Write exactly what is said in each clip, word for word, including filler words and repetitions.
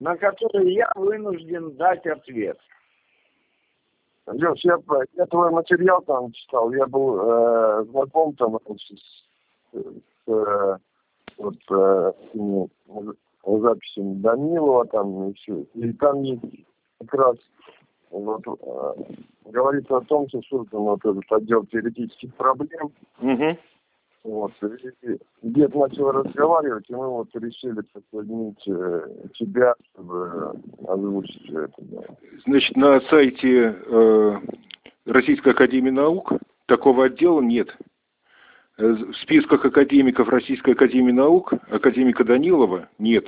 на которые я вынужден дать ответ. Леш, я, я твой материал там читал, я был э, знаком там с, с э, вот, э, ну, записями Данилова там и все. И там есть как раз вот, э, говорится о том, что создан вот этот отдел теоретических проблем. Угу. Вот, и дед начал разговаривать, и мы вот решили подсоединить э, тебя, чтобы озвучить все это. Да. Значит, на сайте э, Российской Академии Наук такого отдела нет. В списках академиков Российской Академии Наук академика Данилова нет.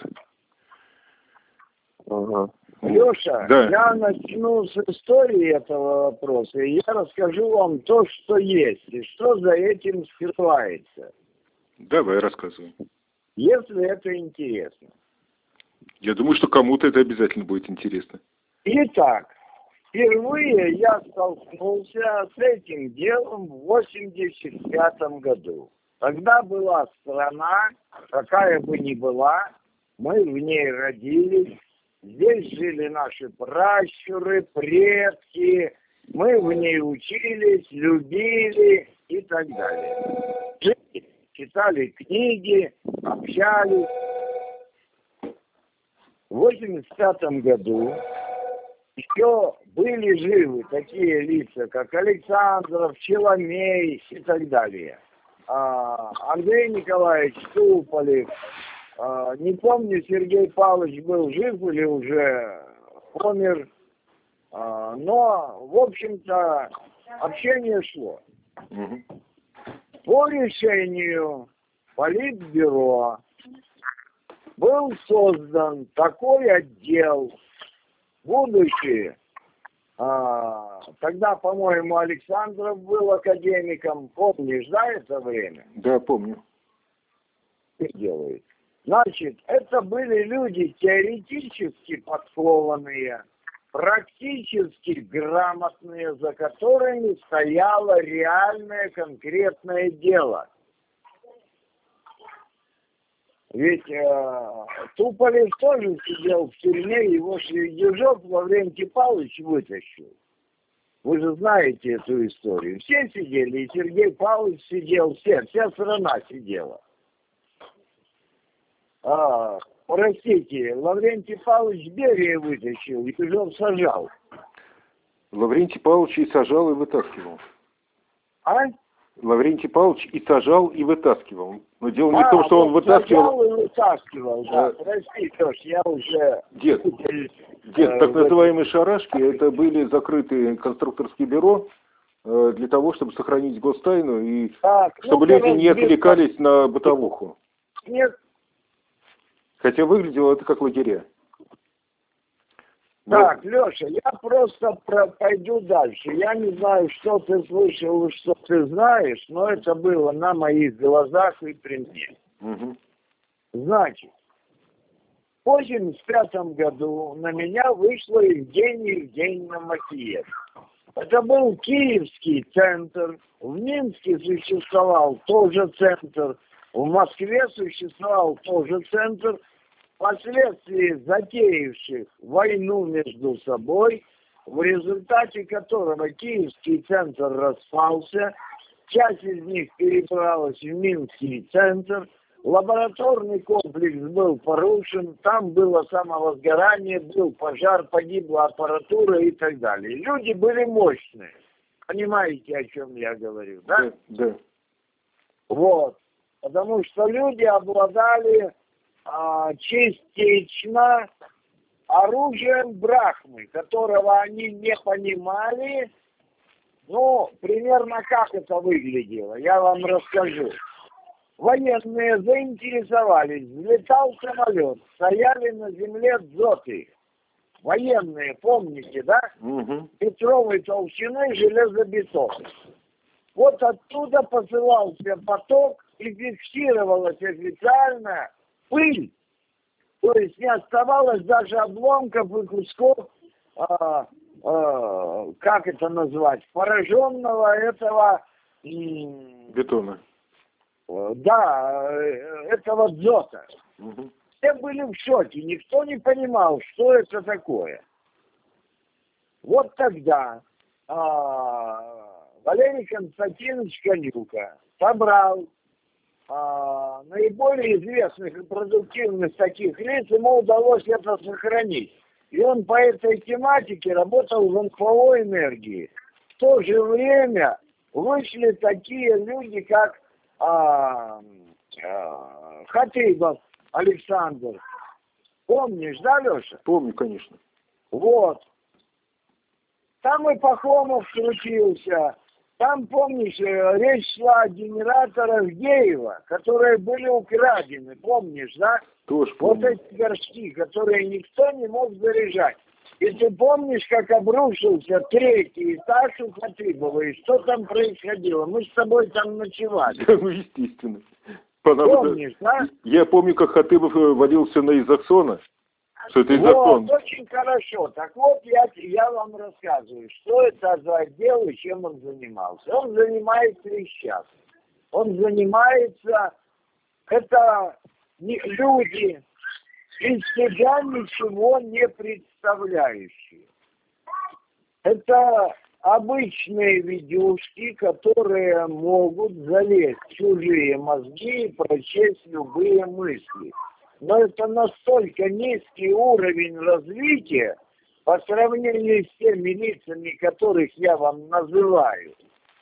Ага. Леша, да. Я начну с истории этого вопроса, и я расскажу вам то, что есть, и что за этим скрывается. Давай, рассказывай. Если это интересно. Я думаю, что кому-то это обязательно будет интересно. Итак, впервые я столкнулся с этим делом в восемьдесят пятом году. Тогда была страна, какая бы ни была, мы в ней родились. Здесь жили наши пращуры, предки, мы в ней учились, любили и так далее. Жили, читали книги, общались. В восемьдесят пятом году еще были живы такие лица, как Александров, Челомей и так далее. А, Андрей Николаевич Туполев. А, не помню, Сергей Павлович был жив или уже помер. А, но, в общем-то, общение шло. Угу. По решению Политбюро был создан такой отдел, будучи, а, тогда, по-моему, Александров был академиком, помнишь, да, это время? Да, помню. Что делает? Значит, это были люди теоретически подкованные, практически грамотные, за которыми стояло реальное конкретное дело. Ведь э, Туполев тоже сидел в тюрьме, его Ежов Лаврентий Павлович вытащил. Вы же знаете эту историю. Все сидели, и Сергей Павлович сидел, все, вся страна сидела. А, простите, Лаврентий Павлович Берия вытащил, и Ежов сажал. Лаврентий Павлович и сажал, и вытаскивал. А? Лаврентий Павлович и сажал, и вытаскивал. Но дело не а, в том, что вот он вытаскивал... сажал и вытаскивал, да. А... Прости, Леш, я уже... Дед, Дед э, так называемые шарашки, это были закрытые конструкторские бюро э, для того, чтобы сохранить гостайну и так, чтобы ну, люди не отвлекались на бытовуху. Нет. Хотя выглядело это как лагеря. Но... Так, Леша, я просто про... пойду дальше. Я не знаю, что ты слышал, что ты знаешь, но это было на моих глазах и при мне. Угу. Значит, в восемьдесят пятом году на меня вышла Евгения Евгеньевна Макиев. Это был Киевский центр, в Минске существовал тоже центр, в Москве существовал тоже центр. Впоследствии затеявших войну между собой, в результате которого Киевский центр распался, часть из них перебралась в Минский центр, лабораторный комплекс был порушен, там было самовозгорание, был пожар, погибла аппаратура и так далее. Люди были мощные. Понимаете, о чем я говорю, да? Да, да. Вот. Потому что люди обладали а, частично оружием Брахмы, которого они не понимали. Ну, примерно как это выглядело, я вам расскажу. Военные заинтересовались, взлетал самолет, стояли на земле дзоты. Военные, помните, да? Угу. Петровой толщины железобетон. Вот оттуда посылался поток и фиксировалась официально пыль. То есть не оставалось даже обломков и кусков, а, а, как это назвать, пораженного этого... Бетона. Да, этого дзота. Угу. Все были в шоке, никто не понимал, что это такое. Вот тогда а, Валерий Константинович Конюка собрал а, наиболее известных и продуктивных таких лиц, ему удалось это сохранить. И он по этой тематике работал в эн эф о «Энергии». В то же время вышли такие люди, как а, а, Хатыбов Александр. Помнишь, да, Леша? Помню, конечно. Вот. Там и Пахомов крутился. Там, помнишь, речь шла о генераторах Геева, которые были украдены. Помнишь, да? Тоже помню. Вот эти горшки, которые никто не мог заряжать. И ты помнишь, как обрушился третий этаж у Хатыбова, и что там происходило? Мы с тобой там ночевали. Да, ну, естественно. Потому Помнишь, что... да? Я помню, как Хатыбов валился на изоксона. Что это изоксон? Вот, очень хорошо. Так вот, я, я вам рассказываю, что это за отдел и чем он занимался. Он занимается и сейчас. Он занимается... Это не люди, из себя ничего не представляющие. Это обычные видюшки, которые могут залезть в чужие мозги и прочесть любые мысли. Но это настолько низкий уровень развития по сравнению с теми лицами, которых я вам называю,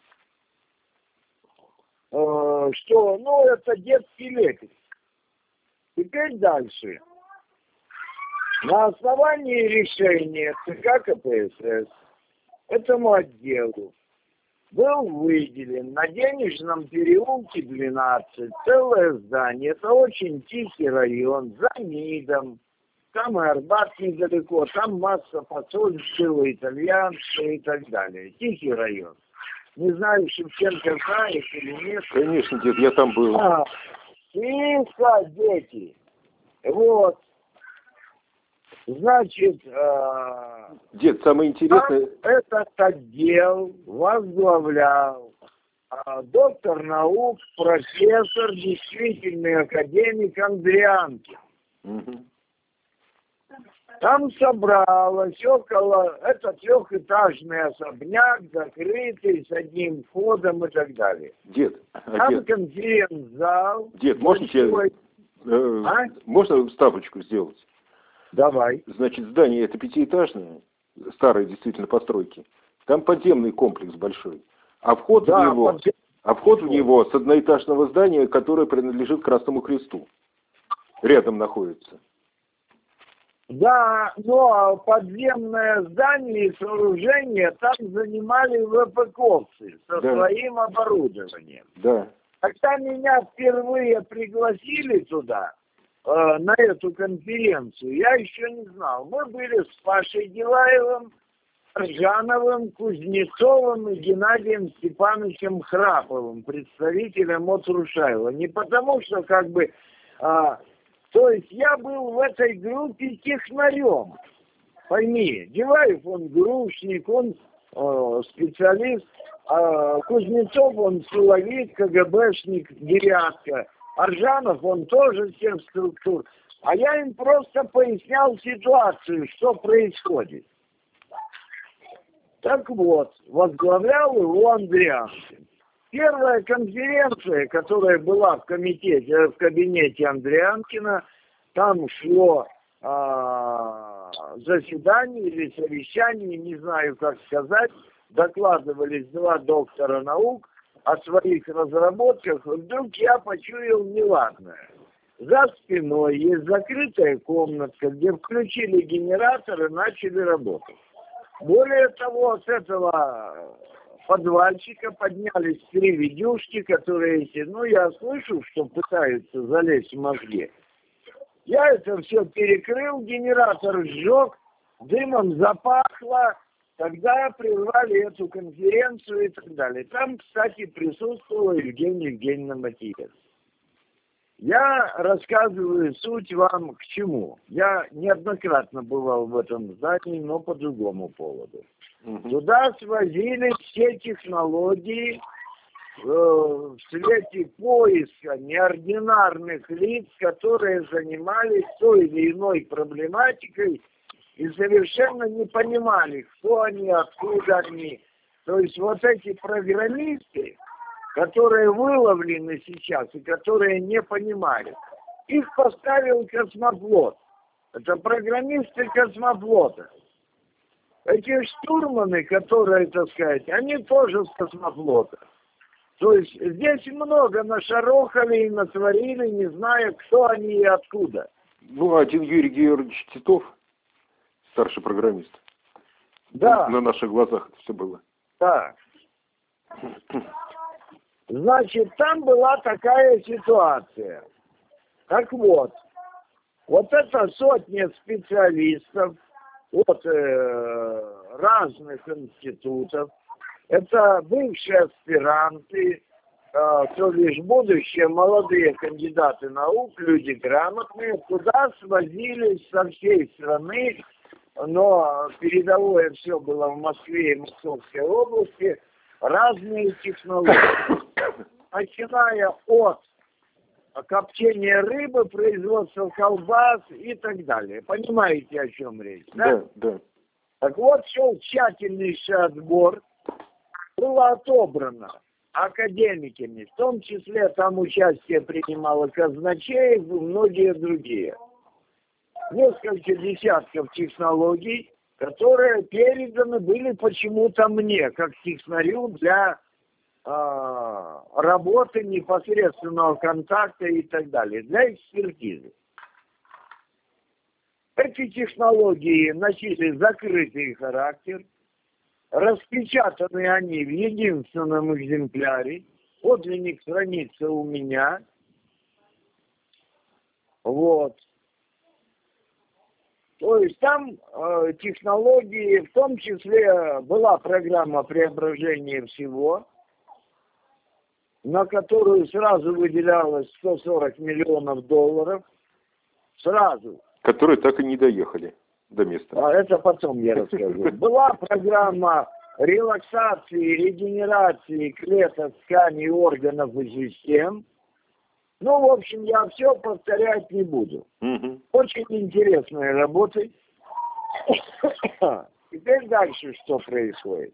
что, ну, это детский лепет. Теперь дальше. На основании решения ЦК ка пэ эс эс этому отделу был выделен на Денежном переулке двенадцать целое здание. Это очень тихий район, за МИДом. Там и Арбат недалеко, там масса посольства, итальянского и так далее. Тихий район. Не знаю, Шевченко знает или нет. Конечно, дед, я там был. А, тихо, дети. Вот. Значит, э, дед, самое интересное... этот отдел возглавлял э, доктор наук, профессор, действительный академик Андрианкин. Угу. Там собралось около, это трехэтажный особняк, закрытый, с одним входом и так далее. Дед, Там дед, конференц-зал. дед, можно большой... тебе... Э, а? Можно ставочку сделать? Давай. Значит, здание это пятиэтажное, старые действительно постройки. Там подземный комплекс большой. А вход Да, в него, подзем... а вход в него с одноэтажного здания, которое принадлежит Красному Кресту. Рядом находится. Да, но подземное здание и сооружение там занимали ВПКовцы со Да. своим оборудованием. Да. Когда меня впервые пригласили туда, э, на эту конференцию, я еще не знал. Мы были с Пашей Дилаевым, Аржановым, Кузнецовым и Геннадием Степановичем Храповым, представителем от Рушаева. Не потому, что как бы... А, то есть я был в этой группе технарем. Пойми, Дилаев он грушник, он э, специалист, а Кузнецов он силовик, КГБшник, девятка. Аржанов он тоже всех структур. А я им просто пояснял ситуацию, что происходит. Так вот, возглавлял его Андрианкин. Первая конференция, которая была в комитете, в кабинете Андрианкина, там шло а, заседание или совещание, не знаю как сказать, докладывались два доктора наук о своих разработках. Вдруг я почуял неладное. За спиной есть закрытая комнатка, где включили генератор и начали работать. Более того, с этого подвальчика поднялись три видюшки, которые, ну, я слышу, что пытаются залезть в мозги. Я это все перекрыл, генератор сжег, дымом запахло, тогда прервали эту конференцию и так далее. Там, кстати, присутствовала Евгения Евгеньевна Матиец. Я рассказываю суть вам к чему. Я неоднократно бывал в этом здании, но по другому поводу. Угу. Туда свозили все технологии э, в свете поиска неординарных лиц, которые занимались той или иной проблематикой и совершенно не понимали, кто они, откуда они. То есть вот эти программисты, которые выловлены сейчас и которые не понимали, их поставил космофлот. Это программисты космофлота. Эти штурманы, которые, так сказать, они тоже с космофлота. То есть здесь много нашарохали и натворили, не зная, кто они и откуда. Ну, один Юрий Георгиевич Титов, старший программист. Да. На наших глазах это все было. Да. Значит, там была такая ситуация. Так вот, вот это сотня специалистов от э, разных институтов, это бывшие аспиранты, э, то лишь будущие молодые кандидаты наук, люди грамотные, туда свозились со всей страны, но передовое все было в Москве и Московской области, разные технологии. Начиная от копчения рыбы, производства колбас и так далее. Понимаете, о чем речь, да? Да, да. Так вот, шел тщательнейший отбор. Было отобрано академиками, в том числе там участие принимало Казначеев и многие другие. Несколько десятков технологий, которые переданы были почему-то мне, как технарю, для э, работы, непосредственного контакта и так далее, для экспертизы. Эти технологии носили закрытый характер, распечатаны они в единственном экземпляре, подлинник хранится у меня. Вот. То есть там э, технологии, в том числе была программа преображения всего, на которую сразу выделялось сто сорок миллионов долларов. Сразу. Которые так и не доехали до места. А это потом я расскажу. Была программа релаксации, регенерации клеток, тканей, органов и систем. Ну, в общем, я все повторять не буду. Угу. Очень интересные работы. Теперь дальше что происходит?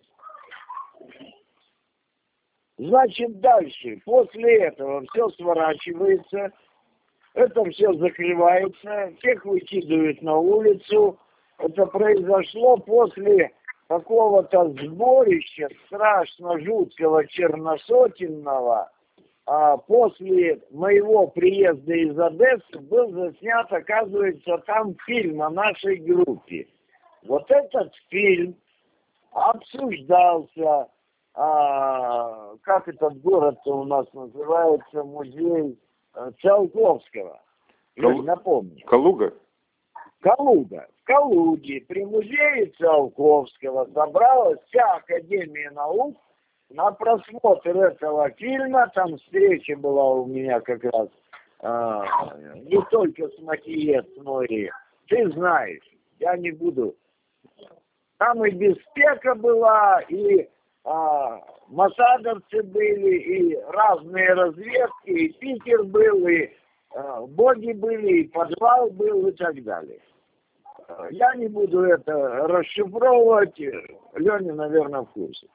Значит, дальше, после этого все сворачивается, это все закрывается, всех выкидывают на улицу. Это произошло после какого-то сборища страшно жуткого черносотенного. А после моего приезда из Одессы был заснят, оказывается, там фильм о нашей группе. Вот этот фильм обсуждался, а, как этот город-то у нас называется, музей а, Циолковского. Кал... Напомню. Калуга? Калуга. В Калуге при музее Циолковского собралась вся Академия наук на просмотр этого фильма. Там встреча была у меня как раз а, не только с Матиец, но и ты знаешь, я не буду. Там и Беспека была, и а, масадовцы были, и разные разведки, и Питер был, и а, боги были, и подвал был, и так далее. Я не буду это расшифровывать, Леня, наверное, в курсе.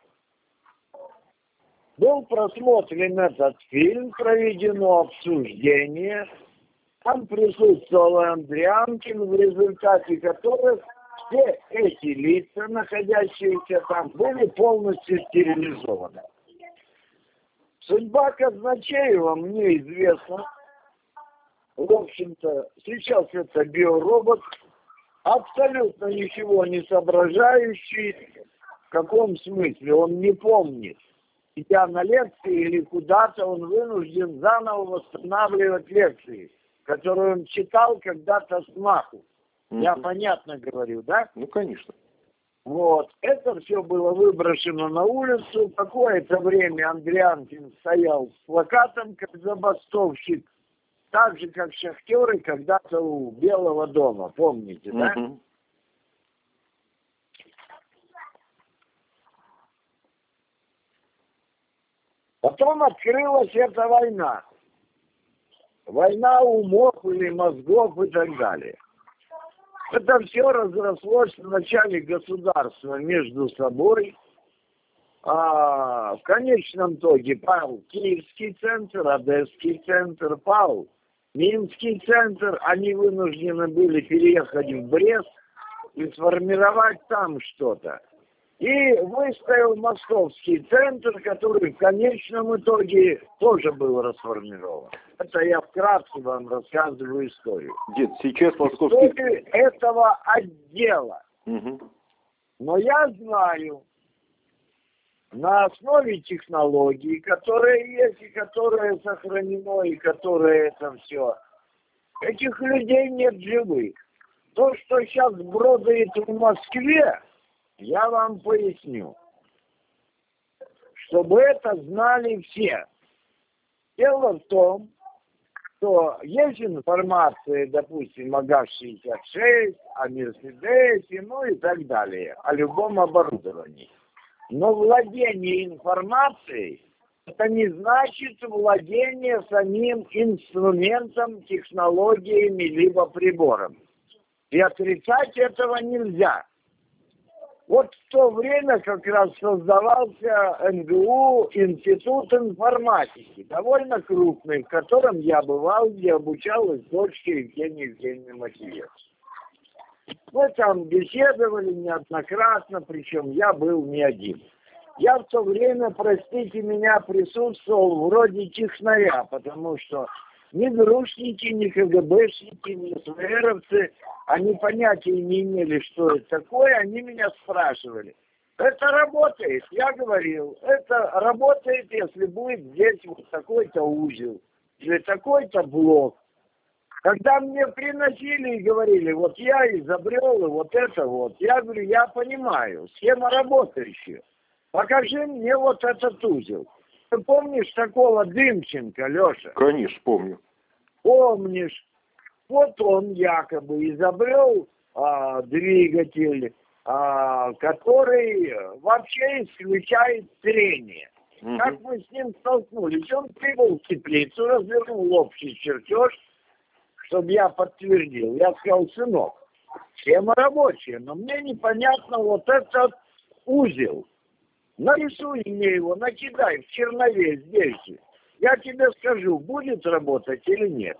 Был просмотрен этот фильм, проведено обсуждение. Там присутствовал Андрианкин, в результате которых все эти лица, находящиеся там, были полностью стерилизованы. Судьба Казначеева мне известна. В общем-то, сейчас это биоробот, абсолютно ничего не соображающий. В каком смысле? Он не помнит. Идя на лекции или куда-то, он вынужден заново восстанавливать лекции, которые он читал когда-то с маху. Mm-hmm. Я понятно говорю, да? Ну, конечно. Вот. Это все было выброшено на улицу. Какое-то время Андрианкин стоял с плакатом, как забастовщик, так же, как шахтеры когда-то у Белого дома. Помните, да? Mm-hmm. Потом открылась эта война. Война умов или мозгов и так далее. Это все разрослось в начале государства между собой. А в конечном итоге пал Киевский центр, Одесский центр, пал Минский центр. Они вынуждены были переехать в Брест и сформировать там что-то. И выстоял Московский центр, который в конечном итоге тоже был расформирован. Это я вкратце вам рассказываю историю. Дед, сейчас Московский... Историю этого отдела. Угу. Но я знаю, на основе технологий, которые есть, и которые сохранено, и которые это все, этих людей нет живых. То, что сейчас бродает в Москве, я вам поясню, чтобы это знали все. Дело в том, что есть информация, допустим, о ГАЗ шестьдесят шесть, о Мерседесе, ну и так далее, о любом оборудовании. Но владение информацией, это не значит владение самим инструментом, технологиями, либо прибором. И отрицать этого нельзя. Вот в то время как раз создавался эн гэ у, Институт информатики, довольно крупный, в котором я бывал, где обучалась дочка Евгения Евгеньевна Макиевич. Мы там беседовали неоднократно, причем я был не один. Я в то время, простите меня, присутствовал вроде технаря, потому что ни грушники, ни ка гэ бэшники, ни эс вэ эровцы, они понятия не имели, что это такое, они меня спрашивали. Это работает, я говорил, это работает, если будет здесь вот такой-то узел, или такой-то блок. Когда мне приносили и говорили, вот я изобрел, и вот это вот, я говорю, я понимаю, схема работающая. Покажи мне вот этот узел. Ты помнишь такого Дымченко, Леша? Конечно, помню. Помнишь. Вот он якобы изобрел а, двигатель, а, который вообще исключает трение. Угу. Как мы с ним столкнулись? Он прибыл в теплицу, развернул общий чертеж, чтобы я подтвердил. Я сказал, сынок, схема рабочая, но мне непонятно вот этот узел. Нарисуй мне его, накидай в чернове здесь же. Я тебе скажу, будет работать или нет.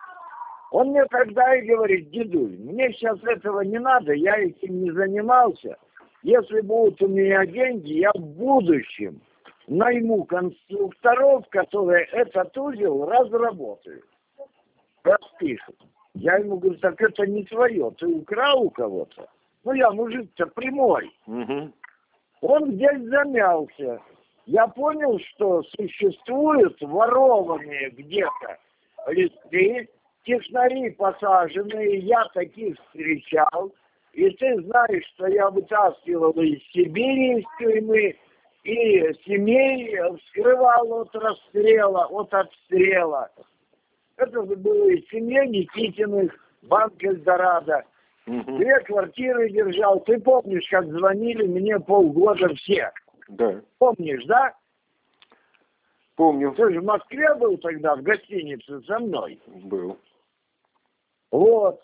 Он мне тогда и говорит, дедуль, мне сейчас этого не надо, я этим не занимался. Если будут у меня деньги, я в будущем найму конструкторов, которые этот узел разработают. Распишут. Я ему говорю, так это не твое, ты украл у кого-то. Ну я мужик-то прямой. Угу. Он здесь замялся. Я понял, что существуют ворованные где-то листы, технари посаженные, я таких встречал. И ты знаешь, что я вытаскивал из Сибири, из тюрьмы, и семей вскрывал от расстрела, от обстрела. Это было из семьи Никитиных, банк Эльдорадо. Угу. Две квартиры держал. Ты помнишь, как звонили мне полгода все? Да. Помнишь, да? Помню. Ты же в Москве был тогда, в гостинице со мной. Был. Вот.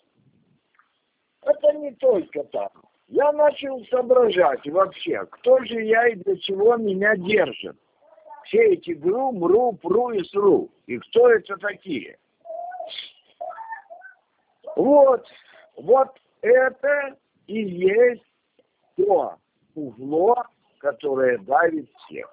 Это не только так. Я начал соображать вообще, кто же я и для чего меня держит. Все эти ГРУ, МРУ, ПРУ и СРУ. И кто это такие? Вот. Вот это и есть то угло, которое давит всех.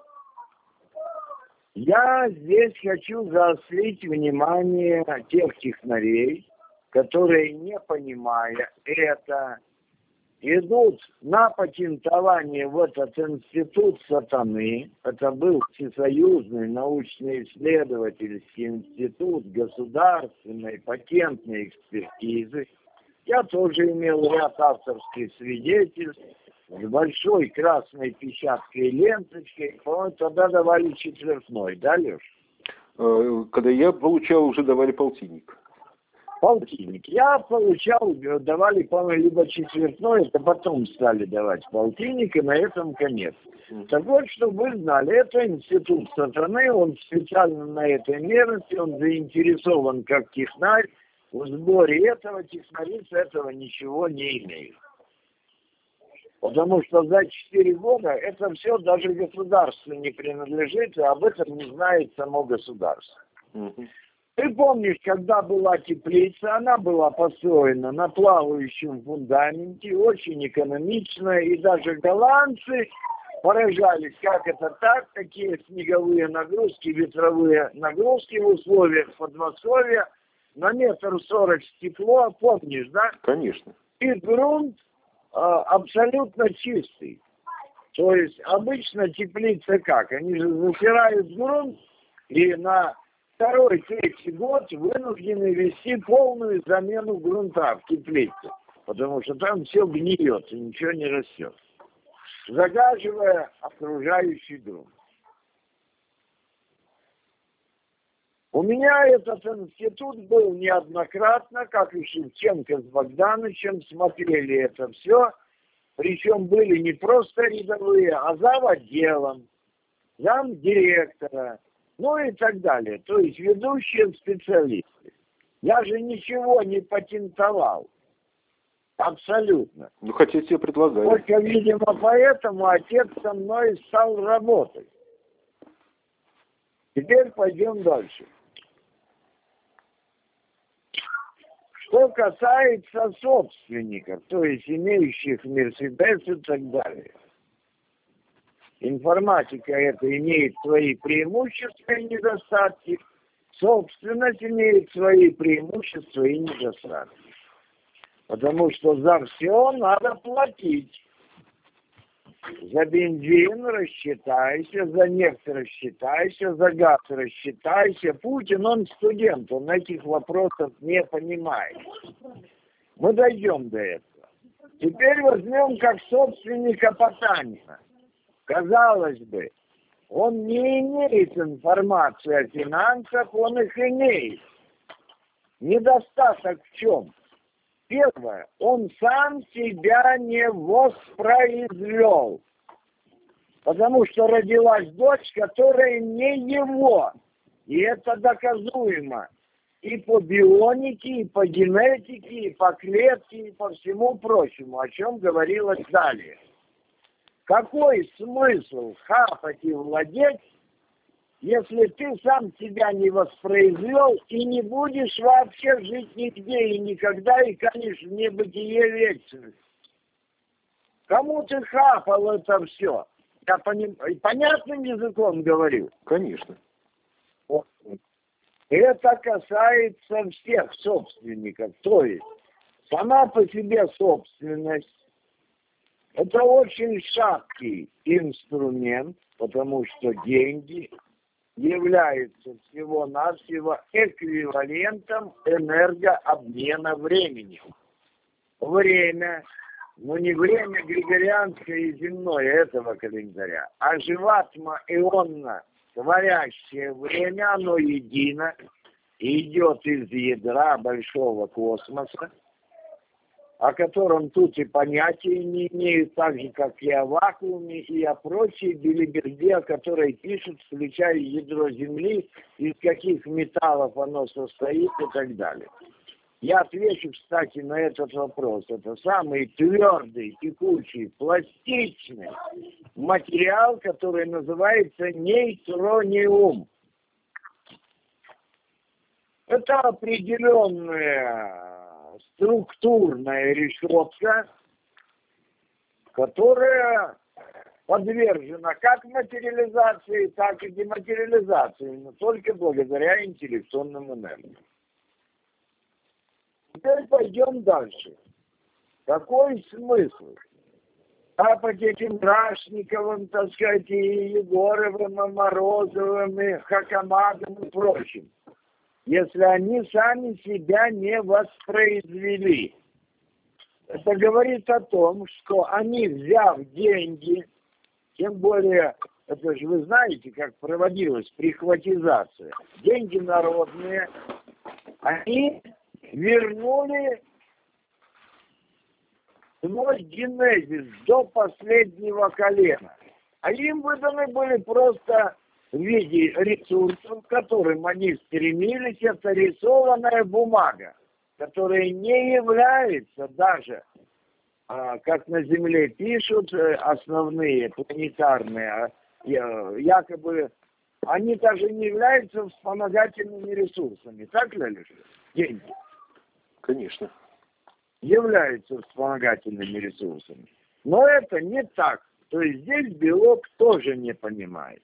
Я здесь хочу заострить внимание тех технарей, которые, не понимая это, идут на патентование в этот институт сатаны. Это был Всесоюзный научно-исследовательский институт государственной патентной экспертизы. Я тоже имел ряд авторских свидетельств с большой красной печаткой ленточкой. По-моему, тогда давали четвертной, да, Леш? Когда я получал, уже давали полтинник. полтинник. Я получал, давали, по-моему, либо четвертной, это потом стали давать полтинник, и на этом конец. Так вот, чтобы вы знали, это институт сатаны, он специально на этой мерности, он заинтересован как технарь в сборе этого, технари с этого ничего не имеют. Потому что за четыре года это все даже государству не принадлежит, и об этом не знает само государство. Mm-hmm. Ты помнишь, когда была теплица, она была построена на плавающем фундаменте, очень экономичная, и даже голландцы поражались, как это так, такие снеговые нагрузки, ветровые нагрузки в условиях Подмосковья, на метр сорок стекло, помнишь, да? Конечно. И грунт а, абсолютно чистый. То есть обычно теплицы как? Они же затирают грунт и на второй, третий год вынуждены вести полную замену грунта в теплице, потому что там все гниет и ничего не растет, загаживая окружающий грунт. У меня этот институт был неоднократно, как и Шевченко с Богдановичем, смотрели это все, причем были не просто рядовые, а зав. Отделом, замдиректора, ну и так далее. То есть ведущие специалисты. Я же ничего не патентовал. Абсолютно. Ну, хотя тебе предлагали. Только, видимо, поэтому отец со мной стал работать. Теперь пойдем дальше. Что касается собственников, то есть имеющих Мерседес и так далее. Информатика это имеет свои преимущества и недостатки. Собственность имеет свои преимущества и недостатки. Потому что за все надо платить. За бензин рассчитайся, за нефть рассчитайся, за газ рассчитайся. Путин, он студент, он этих вопросов не понимает. Мы дойдем до этого. Теперь возьмем как собственника Потанина. Казалось бы, он не имеет информации о финансах, он их имеет. Недостаток в чем? Первое, он сам себя не воспроизвел. Потому что родилась дочь, которая не его. И это доказуемо. И по бионике, и по генетике, и по клетке, и по всему прочему, о чем говорилось далее. Какой смысл хапать и владеть, если ты сам себя не воспроизвел и не будешь вообще жить нигде и никогда, и, конечно, в небытие вечность? Кому ты хапал это все? Я поним... понятным языком говорю? Конечно. Это касается всех собственников. То есть, сама по себе собственность – это очень шаткий инструмент, потому что деньги являются всего-навсего эквивалентом энергообмена времени. Время, но не время григорианское и земное этого календаря, а живатмо-ионно творящее время, оно едино, идет из ядра большого космоса, о котором тут и понятия не имеют, так же, как и о вакууме, и о прочей белиберде, о которой пишут, включая ядро Земли, из каких металлов оно состоит и так далее. Я отвечу, кстати, на этот вопрос. Это самый твердый, текучий, пластичный материал, который называется нейтрониум. Это определенная структурная решетка, которая подвержена как материализации, так и дематериализации, но только благодаря интеллектуальным энергиям. Теперь пойдем дальше. Какой смысл? Тапать этим Рашниковым, так сказать, и Егоровым, и Морозовым, и Хакамадом и прочим, если они сами себя не воспроизвели? Это говорит о том, что они, взяв деньги, тем более, это же вы знаете, как проводилась прихватизация, деньги народные, они вернули свой генезис до последнего колена. А им выданы были просто в виде ресурсов, к которым они стремились, это рисованная бумага, которая не является даже, а, как на Земле пишут, основные планетарные, якобы, они даже не являются вспомогательными ресурсами. Так ли, Алексей? Деньги. Конечно. Являются вспомогательными ресурсами. Но это не так. То есть здесь белок тоже не понимает.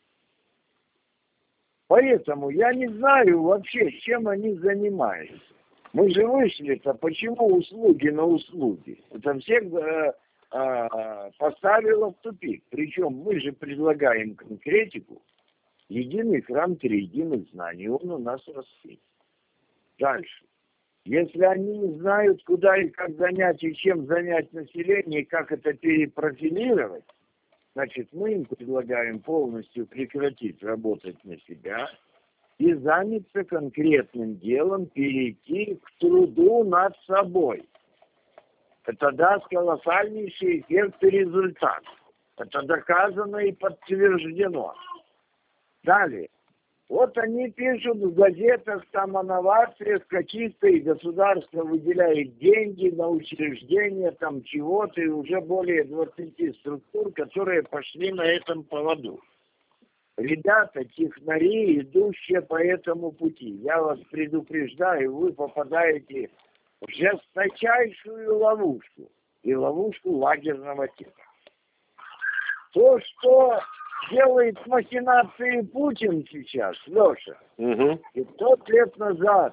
Поэтому я не знаю вообще, чем они занимаются. Мы же вышли-то, почему услуги на услуги? Это всех э, э, поставило в тупик. Причем мы же предлагаем конкретику. Единый храм триединых знаний, он у нас растет. Дальше. Если они не знают, куда и как занять, и чем занять население, и как это перепрофилировать, значит, мы им предлагаем полностью прекратить работать на себя и заняться конкретным делом, перейти к труду над собой. Это даст колоссальнейший эффект и результат. Это доказано и подтверждено. Далее. Вот они пишут в газетах там о новациях каких-то, и государство выделяет деньги на учреждения там чего-то, и уже более двадцати структур, которые пошли на этом поводу. Ребята, технари, идущие по этому пути, я вас предупреждаю, вы попадаете в жесточайшую ловушку, и ловушку лагерного типа. То, что делает махинации Путин сейчас, Леша, угу. пятьсот лет назад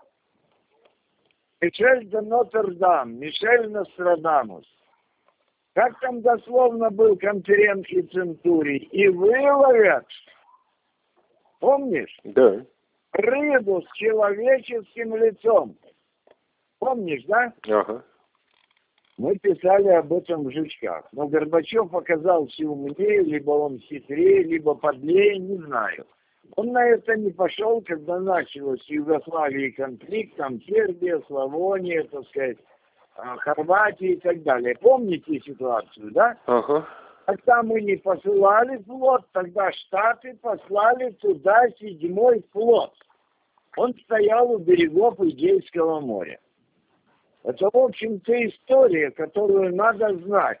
Мишель де Нотр-Дам, Мишель Нострадамус, как там дословно был конференции Центурий, и выловят, помнишь? Да. Рыбу с человеческим лицом. Помнишь, да? Ага. Мы писали об этом в «Жучках». Но Горбачев оказался умнее, либо он хитрее, либо подлее, не знаю. Он на это не пошел, когда начался в Югославии конфликт, там Сербия, Славония, так сказать, Хорватия и так далее. Помните ситуацию, да? Ага. Когда мы не посылали флот, тогда Штаты послали туда седьмой флот. Он стоял у берегов Эгейского моря. Это, в общем-то, история, которую надо знать.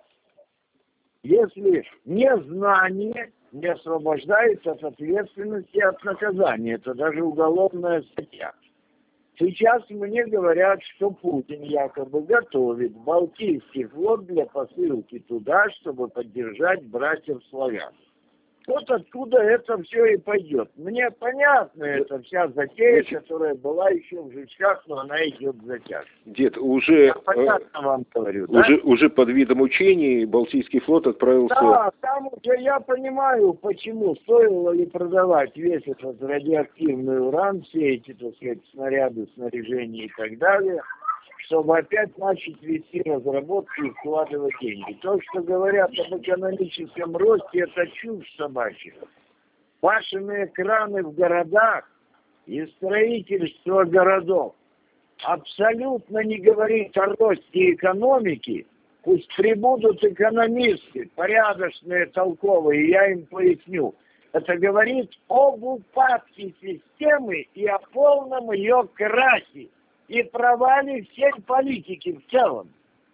Если незнание не освобождает от ответственности и от наказания, это даже уголовная статья. Сейчас мне говорят, что Путин якобы готовит Балтийский флот для посылки туда, чтобы поддержать братьев-славян. Вот откуда это все и пойдет. Мне понятно, это вся затея, которая была еще в Жучках, но она идет в затяжку. Дед, уже, Я понятно вам говорю, уже, да? уже под видом учений Балтийский флот отправился... Да, там уже я понимаю, почему. Стоило ли продавать весь этот радиоактивный уран, все эти, так сказать, снаряды, снаряжение и так далее, чтобы опять начать вести разработки и вкладывать деньги. То, что говорят об экономическом росте, это чушь собачья. Башенные краны в городах и строительство городов абсолютно не говорит о росте экономики. Пусть прибудут экономисты, порядочные, толковые, я им поясню. Это говорит об упадке системы и о полном ее красе. И провале всей политики в целом.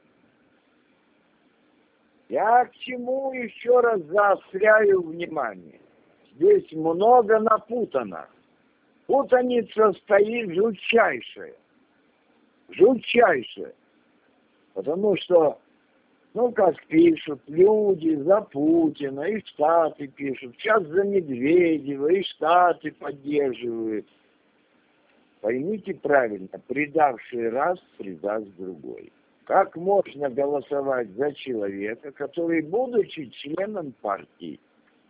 Я к чему еще раз заостряю внимание. Здесь много напутано. Путаница стоит жутчайшая. Жутчайшая. Потому что, ну, как пишут люди за Путина, и Штаты пишут, сейчас за Медведева, и Штаты поддерживают. Поймите правильно, предавший раз, предаст другой. Как можно голосовать за человека, который, будучи членом партии,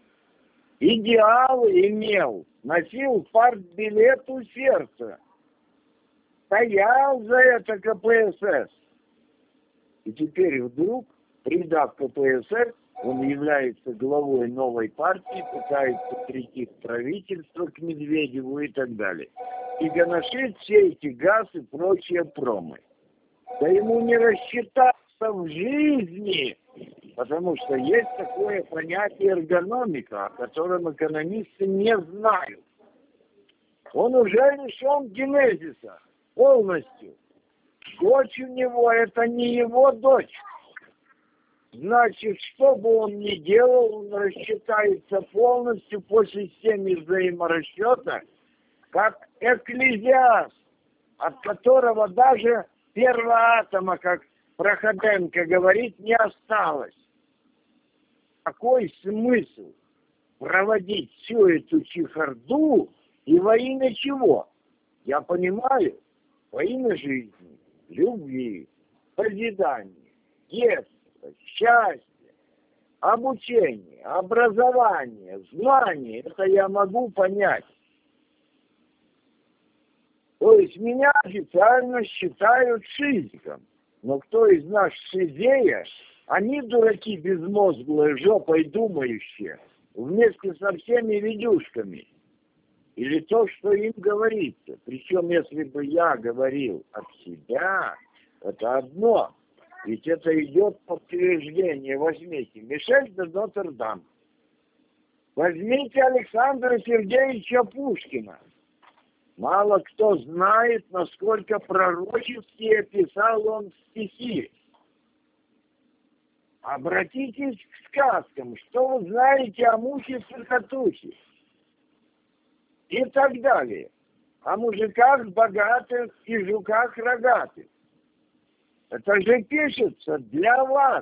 идеалы имел, носил партбилет у сердца, стоял за это ка пэ эс эс, и теперь вдруг, предав ка пэ эс эс, он является главой новой партии, пытается прийти в правительство к Медведеву и так далее. и гоношит все эти газы и прочие промы. Да ему не рассчитаться в жизни, потому что есть такое понятие эргономика, о котором экономисты не знают. Он уже лишен генезиса полностью. Дочь у него — это не его дочь. Значит, что бы он ни делал, он рассчитается полностью по системе взаиморасчета, как экклезиаст, от которого даже первого атома, как Проходенко говорит, не осталось. Какой смысл проводить всю эту чехарду и во имя чего? Я понимаю, во имя жизни, любви, созидания, детства, счастья, обучения, образования, знаний. Это я могу понять. То есть меня официально считают шизиком. Но кто из нас шизея? Они дураки безмозглые, жопой думающие, вместе со всеми видюшками. Или то, что им говорится. Причем, если бы я говорил от себя, это одно. Ведь это идет подтверждение. Возьмите Мишель де Нотр-Дам. Возьмите Александра Сергеевича Пушкина. Мало кто знает, насколько пророчески описал он стихи. Обратитесь к сказкам. Что вы знаете о мухе-цокотухе? И так далее. О мужиках богатых и жуках рогатых. Это же пишется для вас.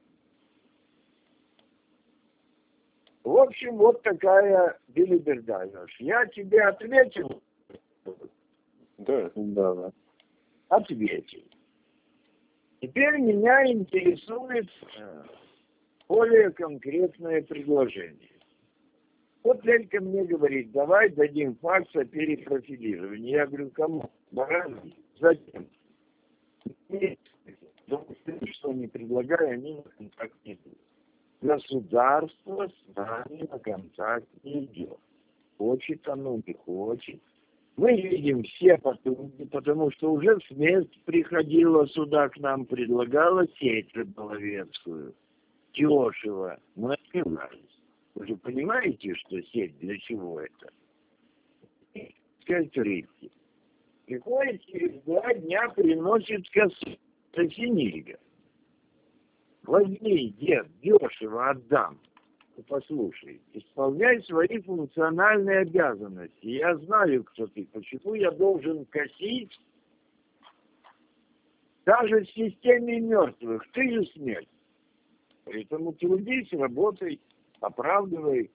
В общем, вот такая белиберда. Я тебе ответил. Да, да, да. Ответил. Теперь меня интересует более конкретное предложение. Вот Ленька мне говорит, давай дадим факс о перепрофилировании. Я говорю, кому? Барану? Зачем? Что не предлагаю, они на контакт не идут. Государство с нами на контакт не идет. Хочет оно, не хочет. Мы видим все потуги, потому что уже смерть приходила сюда к нам, предлагала сеть рыболовецкую. Дешево. Мы отказались. Вы же понимаете, что сеть для чего это? Сказать рыбки. Приходит через два дня, приносит косу. Это синильга. Возьми, дед, дешево отдам. Послушай, исполняй свои функциональные обязанности. Я знаю, кто ты. Почему я должен косить даже в системе мертвых? Ты же смерть. Поэтому трудись, работай, оправдывай,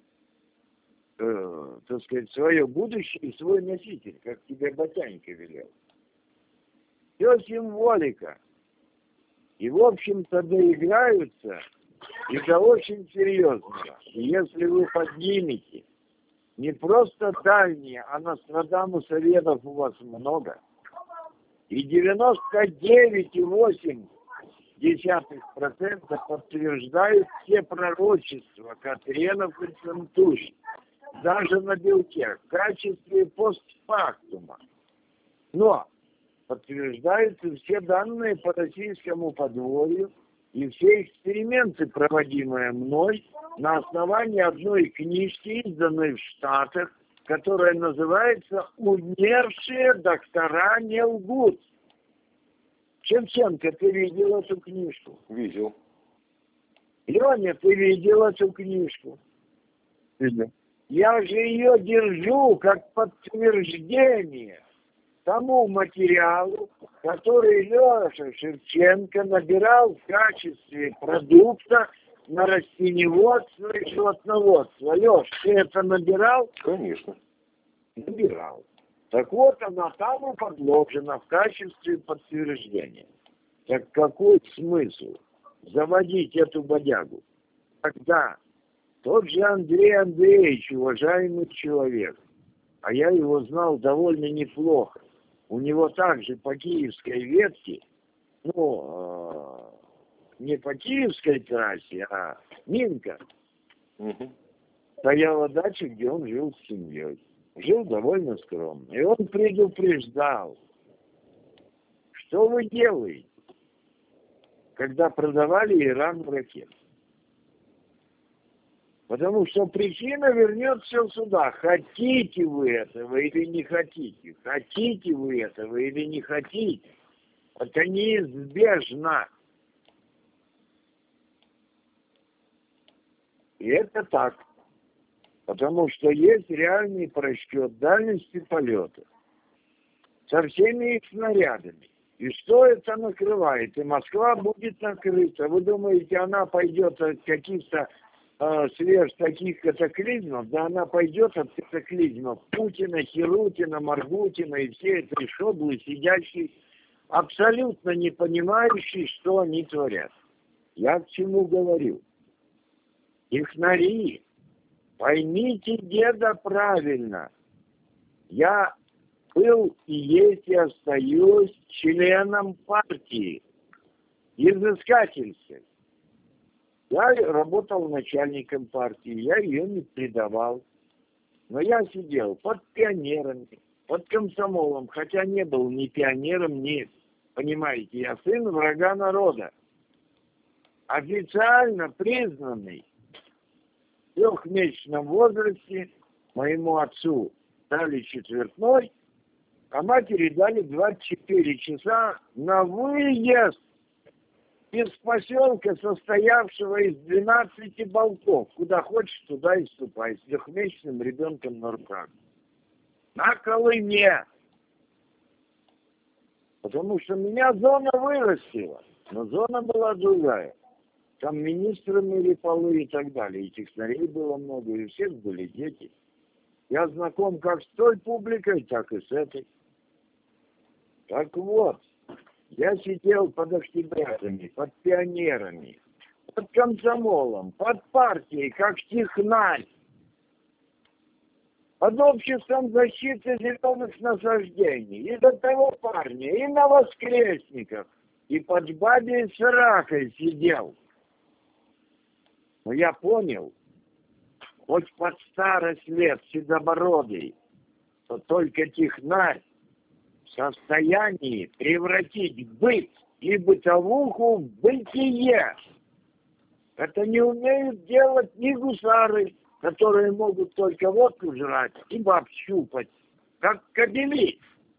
э, так сказать, свое будущее и свой носитель, как тебе Батянька велел. Все символика. И, в общем-то, доиграются, и это очень серьезно. И если вы поднимете не просто дальние, а Нострадамуса ведов у вас много, и девяносто девять целых восемь десятых процента подтверждают все пророчества Катренов и Центуш, даже на белке, в качестве постфактума. Но подтверждаются все данные по российскому подворью и все эксперименты, проводимые мной на основании одной книжки, изданной в Штатах, которая называется «Умершие доктора не лгут». Шевченко, ты видел эту книжку? Видел. Леня, ты видел эту книжку? Видел. Я же ее держу как подтверждение тому материалу, который Леша Шевченко набирал в качестве продукта на растениеводство и животноводство. Леш, ты это набирал? Конечно. Набирал. Так вот, она там и подложена в качестве подтверждения. Так какой смысл заводить эту бодягу? Когда тот же Андрей Андреевич, уважаемый человек, а я его знал довольно неплохо, у него также по киевской ветке, ну, э, не по киевской трассе, а Минка, Угу. стояла дача, где он жил с семьей. жил довольно скромно. И он предупреждал, что вы делаете, когда продавали Иран ракет. Потому что причина вернет все сюда. Хотите вы этого или не хотите? Хотите вы этого или не хотите? Это неизбежно. И это так. Потому что есть реальный просчет дальности полета со всеми их снарядами. И что это накрывает? И Москва будет накрыта. Вы думаете, она пойдет от каких-то э, свеж таких катаклизмов? Да она пойдет от катаклизмов Путина, Хирутина, Маргутина и все эти шоблы, сидящие, абсолютно не понимающие, что они творят. Я к чему говорю? Технари, поймите деда правильно. Я был и есть и остаюсь членом партии, изыскательской. Я работал начальником партии, я ее не предавал. Но я сидел под пионерами, под комсомолом, хотя не был ни пионером, ни, понимаете, я сын врага народа. Официально признанный в трехмесячном возрасте моему отцу дали четвертной, а матери дали двадцать четыре часа на выезд из поселка, состоявшего из двенадцати балков. Куда хочешь, туда и ступай, с трехмесячным ребенком на руках. На Колыме. Потому что меня зона вырастила. Но зона была другая. Там министры мыли полы и так далее. И технарей было много, и у всех были дети. Я знаком как с той публикой, так и с этой. Так вот, я сидел под октябрятами, под пионерами, под комсомолом, под партией, как технарь, под обществом защиты зеленых насаждений, и до того парня, и на воскресниках, и под бабьей сракой сидел. Но я понял, хоть под старость лет седобородый, то только технарь в состоянии превратить быт и бытовуху в бытие. Это не умеют делать ни гусары, которые могут только водку жрать и баб щупать, как кобели.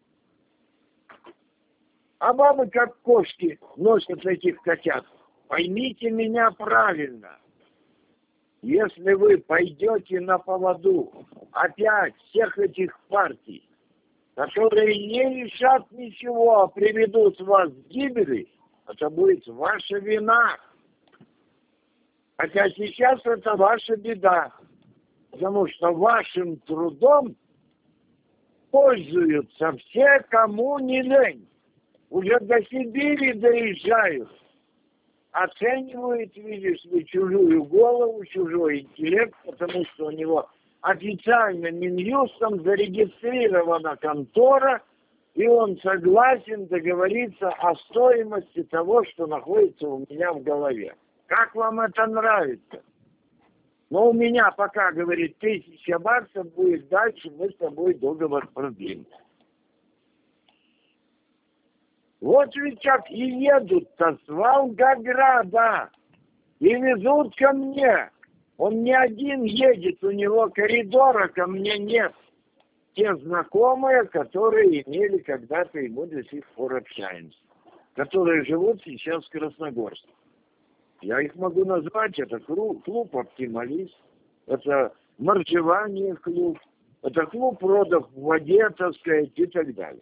А бабы, как кошки, носят этих котят. Поймите меня правильно. Если вы пойдете на поводу опять всех этих партий, которые не решат ничего, а приведут вас к гибели, это будет ваша вина. Хотя сейчас это ваша беда, потому что вашим трудом пользуются все, кому не лень. Уже до Сибири доезжают. Оценивает, видишь ли, чужую голову, чужой интеллект, потому что у него официально Минюстом зарегистрирована контора, и он согласен договориться о стоимости того, что находится у меня в голове. Как вам это нравится? Но у меня пока, говорит, тысяча баксов будет, дальше мы с тобой договор продлим. Вот ведь как и едут-то с Волгограда и везут ко мне. Он не один едет, у него коридора ко мне нет. Те знакомые, которые имели когда-то, и мы до сих пор общаемся, которые живут сейчас в Красногорске. Я их могу назвать, это клуб, клуб «Оптималист», это «Маржевание» клуб, это клуб «Родов в воде», так сказать, и так далее.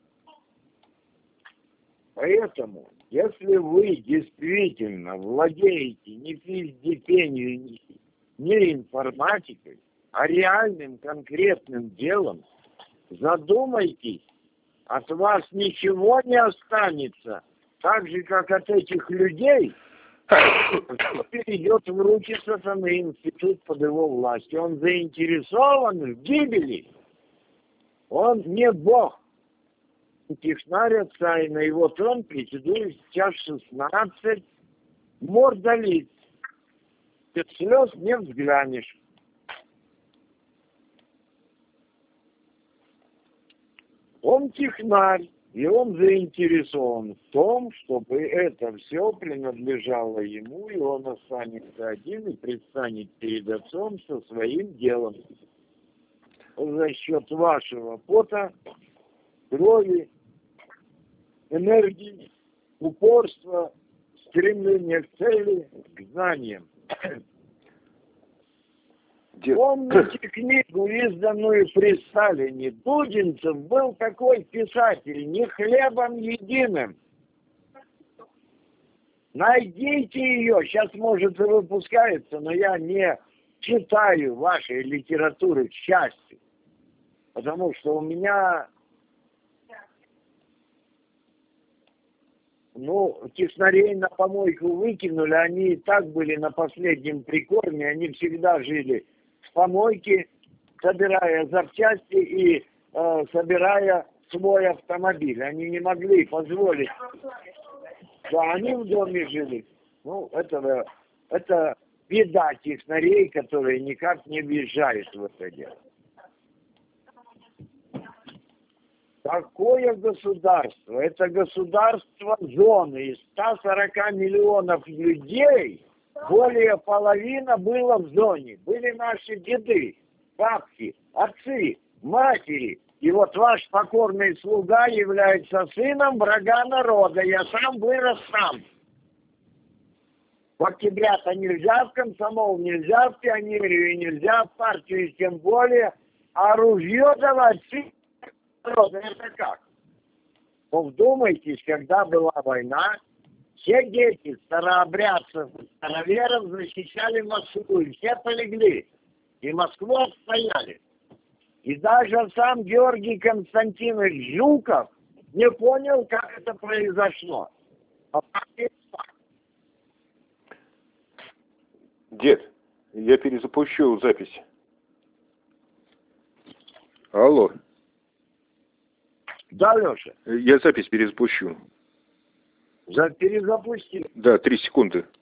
Поэтому, если вы действительно владеете не физдепению, не информатикой, а реальным конкретным делом, задумайтесь, от вас ничего не останется, так же, как от этих людей, перейдет в руки сатаны, институт под его властью. Он заинтересован в гибели, он не Бог. Технарь отца, и на его трон претендует сейчас шестнадцать мордолиц. Без слез не взглянешь. Он технарь, и он заинтересован в том, чтобы это все принадлежало ему, и он останется один и предстанет перед отцом со своим делом. За счет вашего пота, крови, энергии, упорства, стремления к цели, к знаниям. Помните книгу, изданную при Сталине? Дудинцев был такой писатель, не хлебом единым. Найдите ее, сейчас, может, и выпускается, но я не читаю вашей литературы, к счастью. Потому что у меня, ну, технарей на помойку выкинули, они и так были на последнем прикорме, они всегда жили в помойке, собирая запчасти и э, собирая свой автомобиль. Они не могли позволить. Да, они в доме жили. Ну, это, это беда технарей, которые никак не въезжают в это дело. Какое государство? Это государство зоны. Из ста сорока миллионов людей более половины было в зоне. Были наши деды, бабки, отцы, матери. И вот ваш покорный слуга является сыном врага народа. Я сам вырос там. В октября-то нельзя, в комсомол нельзя, в пионерию нельзя, в партию тем более. А ружье давать сыном народа, это как? Ну, вдумайтесь, когда была война, все дети старообрядцев, староверов защищали Москву, и все полегли. И Москву отстояли. И даже сам Георгий Константинович Жуков не понял, как это произошло. А Дед, я перезапущу запись. Алло. Да, Леша. Я запись перезапущу. За перезапусти. Да, три секунды.